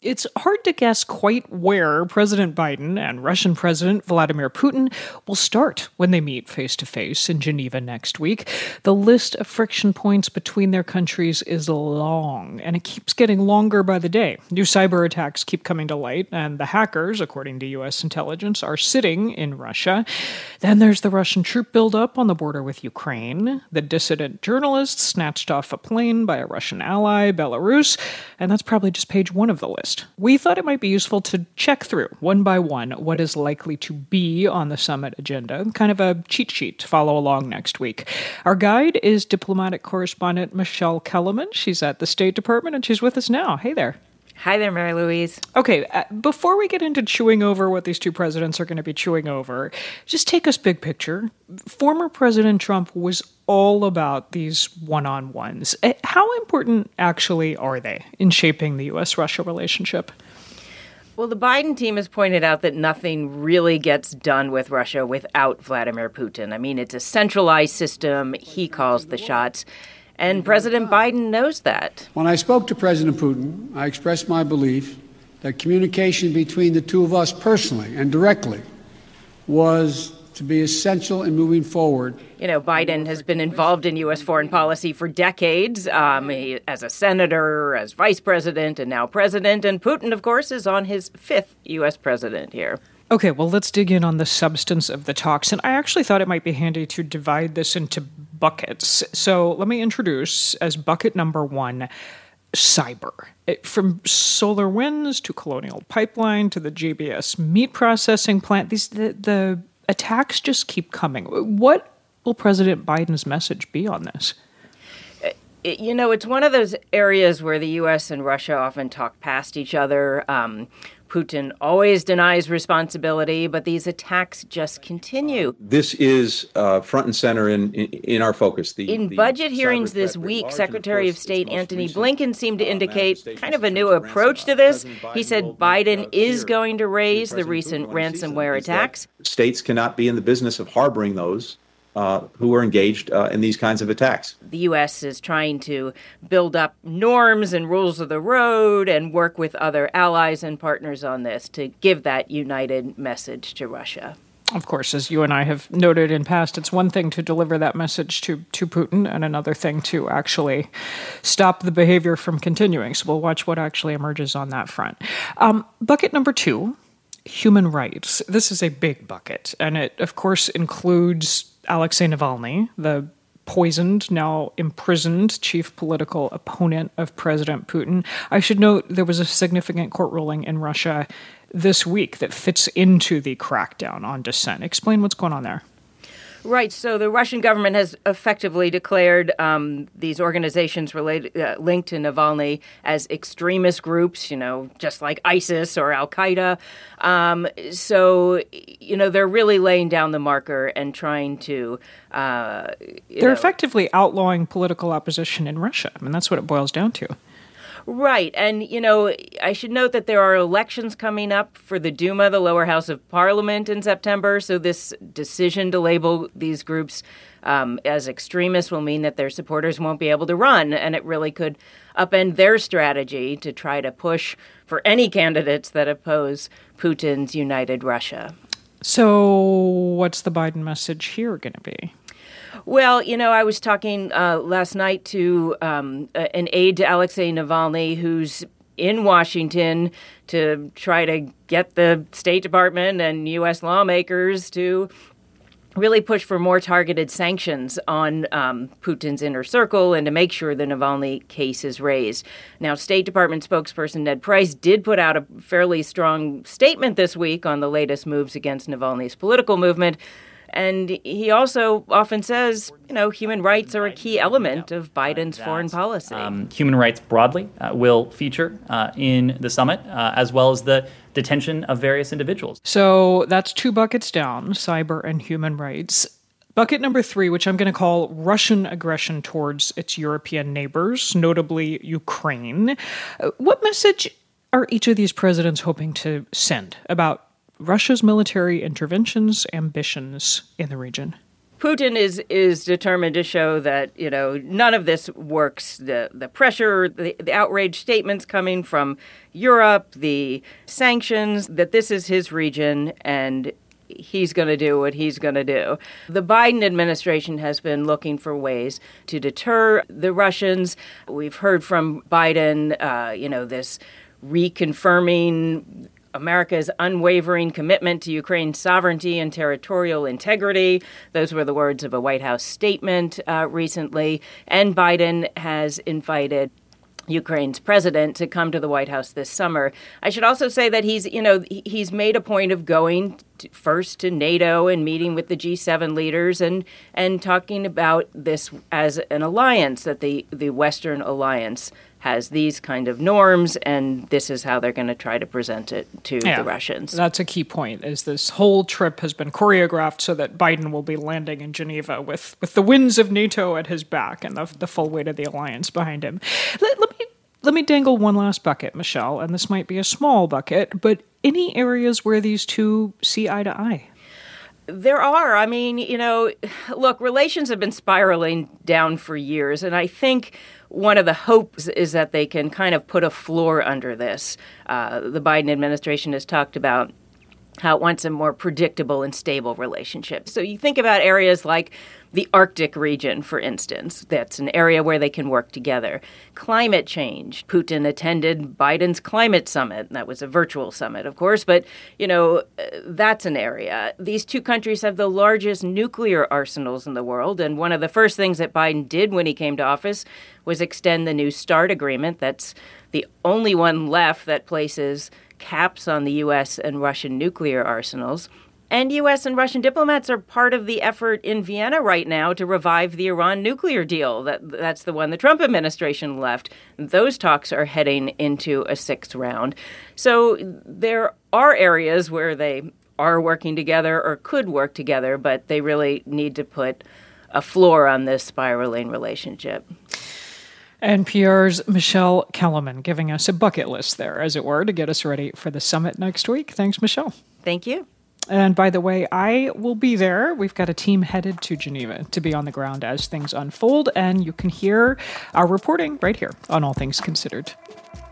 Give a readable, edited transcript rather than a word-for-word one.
It's hard to guess quite where President Biden and Russian President Vladimir Putin will start when they meet face-to-face in Geneva next week. The list of friction points between their countries is long, and it keeps getting longer by the day. New cyber attacks keep coming to light, and the hackers, according to U.S. intelligence, are sitting in Russia. Then there's the Russian troop buildup on the border with Ukraine, the dissident journalist snatched off a plane by a Russian ally, Belarus, and that's probably just page one of the list. We thought it might be useful to check through, one by one, what is likely to be on the summit agenda, kind of a cheat sheet to follow along next week. Our guide is diplomatic correspondent Michelle Kellerman. She's at the State Department, and she's with us now. Hey there. Hi there, Mary Louise. Okay, before we get into chewing over what these two presidents are going to be chewing over, just take us big picture. Former President Trump was all about these one-on-ones. How important actually are they in shaping the U.S.-Russia relationship? Well, the Biden team has pointed out that nothing really gets done with Russia without Vladimir Putin. I mean, it's a centralized system. He calls the shots. And President Biden knows that. When I spoke to President Putin, I expressed my belief that communication between the two of us personally and directly was to be essential in moving forward. You know, Biden has been involved in U.S. foreign policy for decades, as a senator, as vice president, and now president. And Putin, of course, is on his fifth U.S. president here. Okay, well, let's dig in on the substance of the talks. And I actually thought it might be handy to divide this into buckets. So let me introduce as bucket number one, cyber. From SolarWinds to Colonial Pipeline to the JBS meat processing plant, the attacks just keep coming. What will President Biden's message be on this? You know, it's one of those areas where the U.S. and Russia often talk past each other. Putin always denies responsibility, but these attacks just continue. This is front and center in our focus. In budget hearings this week, Secretary of State Antony Blinken seemed to indicate kind of a new approach to this. He said Biden is going to raise the recent ransomware attacks. States cannot be in the business of harboring those who are engaged in these kinds of attacks. The U.S. is trying to build up norms and rules of the road and work with other allies and partners on this to give that united message to Russia. Of course, as you and I have noted in past, it's one thing to deliver that message to Putin and another thing to actually stop the behavior from continuing. So we'll watch what actually emerges on that front. Bucket number two, human rights. This is a big bucket, and it, of course, includes Alexei Navalny, the poisoned, now imprisoned chief political opponent of President Putin. I should note there was a significant court ruling in Russia this week that fits into the crackdown on dissent. Explain what's going on there. Right. So the Russian government has effectively declared these organizations linked to Navalny as extremist groups, you know, just like ISIS or Al-Qaeda. So, you know, they're really laying down the marker and trying to They're effectively outlawing political opposition in Russia. I mean, that's what it boils down to. Right. And, you know, I should note that there are elections coming up for the Duma, the lower house of parliament, in September. So this decision to label these groups as extremists will mean that their supporters won't be able to run. And it really could upend their strategy to try to push for any candidates that oppose Putin's united Russia. So what's the Biden message here going to be? Well, you know, I was talking last night to an aide to Alexei Navalny who's in Washington to try to get the State Department and U.S. lawmakers to really push for more targeted sanctions on Putin's inner circle and to make sure the Navalny case is raised. Now, State Department spokesperson Ned Price did put out a fairly strong statement this week on the latest moves against Navalny's political movement. And he also often says, you know, human rights are a key element of Biden's foreign policy. Human rights broadly will feature in the summit, as well as the detention of various individuals. So that's two buckets down, cyber and human rights. Bucket number three, which I'm going to call Russian aggression towards its European neighbors, notably Ukraine. What message are each of these presidents hoping to send about Russia's military interventions, ambitions in the region? Putin is determined to show that, none of this works. The pressure, the outraged statements coming from Europe, the sanctions, that this is his region and he's going to do what he's going to do. The Biden administration has been looking for ways to deter the Russians. We've heard from Biden, this reconfirming America's unwavering commitment to Ukraine's sovereignty and territorial integrity. Those were the words of a White House statement recently. And Biden has invited Ukraine's president to come to the White House this summer. I should also say that he's made a point of going first to NATO and meeting with the G7 leaders and talking about this as an alliance, that the Western alliance has these kind of norms, and this is how they're going to try to present it to the Russians. That's a key point, is this whole trip has been choreographed so that Biden will be landing in Geneva with the winds of NATO at his back and the full weight of the alliance behind him. Let me dangle one last bucket, Michelle, and this might be a small bucket, but any areas where these two see eye to eye? There are. I mean, look, relations have been spiraling down for years, and I think one of the hopes is that they can kind of put a floor under this. The Biden administration has talked about how it wants a more predictable and stable relationship. So you think about areas like the Arctic region, for instance. That's an area where they can work together. Climate change. Putin attended Biden's climate summit. That was a virtual summit, of course, but, that's an area. These two countries have the largest nuclear arsenals in the world, and one of the first things that Biden did when he came to office was extend the New START agreement. That's the only one left that places caps on the U.S. and Russian nuclear arsenals. And U.S. and Russian diplomats are part of the effort in Vienna right now to revive the Iran nuclear deal. That's the one the Trump administration left. Those talks are heading into a sixth round. So there are areas where they are working together or could work together, but they really need to put a floor on this spiraling relationship. NPR's Michelle Kellerman giving us a bucket list there, as it were, to get us ready for the summit next week. Thanks, Michelle. Thank you. And by the way, I will be there. We've got a team headed to Geneva to be on the ground as things unfold, and you can hear our reporting right here on All Things Considered.